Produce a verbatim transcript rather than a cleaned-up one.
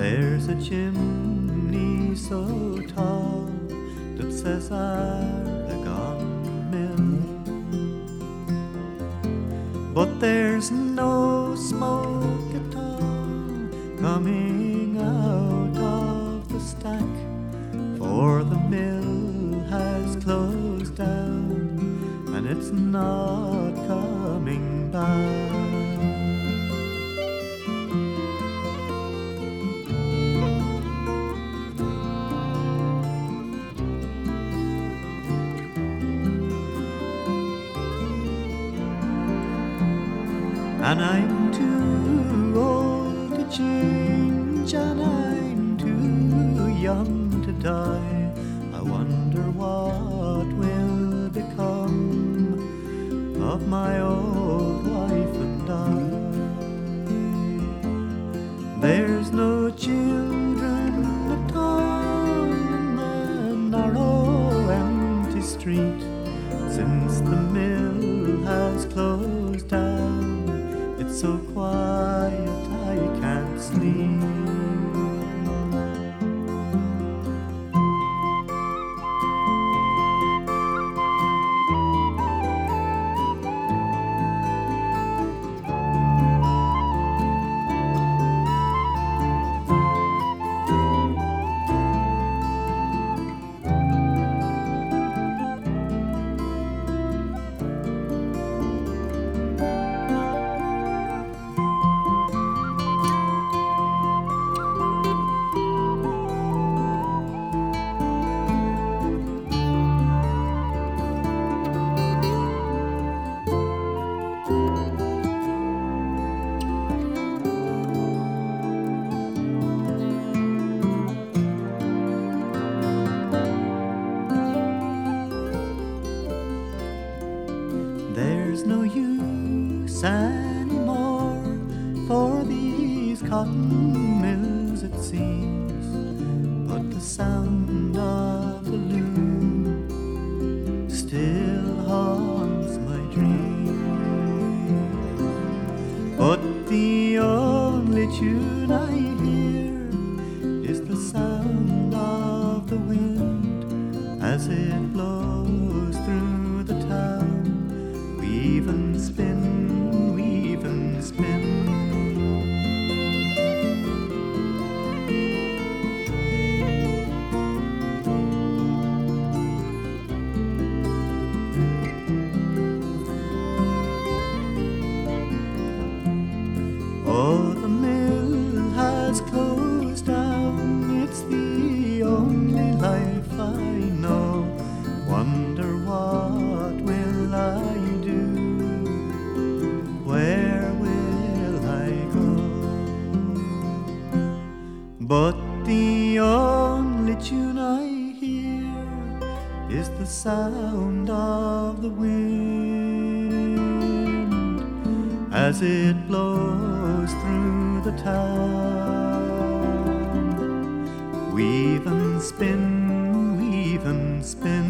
There's a chimney so tall that says Aragon Mill, but there's no smoke at all coming out of the stack, for the mill has closed down and it's not coming back. And I'm too old to change, and I'm too young to die. I wonder what will become of my old wife and I. There's no children at all in the narrow empty street, since the mill has closed down. It's so quiet I can't sleep. There's no use anymore for these cotton mills, it seems, but the sound of the loom still haunts my dreams. But the only tune I hear is the sound of the wind as it blows through the town. Weave and spin, weave and spin. Oh, the mill has closed down. It's the only life I know. Wonder what will I do? Where will I go? But the only tune I hear is the sound of the wind as it blows through the town. Weave and spin, weave and spin.